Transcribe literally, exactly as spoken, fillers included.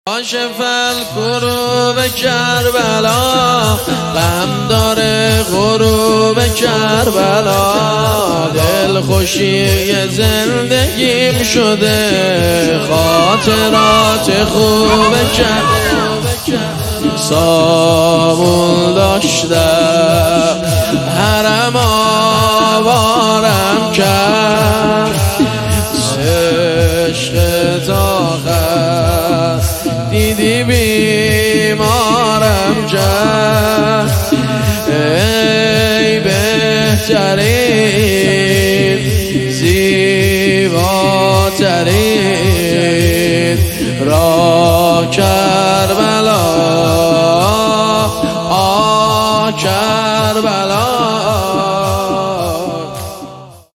کاشف الکروب کربلا، غم داره غروب کربلا. دل خوشی زندگیم شده، خاطرات خوب کربلا. سامون داشتم حرم آوارم کرد، عشق طاقت دیدی بیمارم کرد. ای بهترین زیباترین را کرد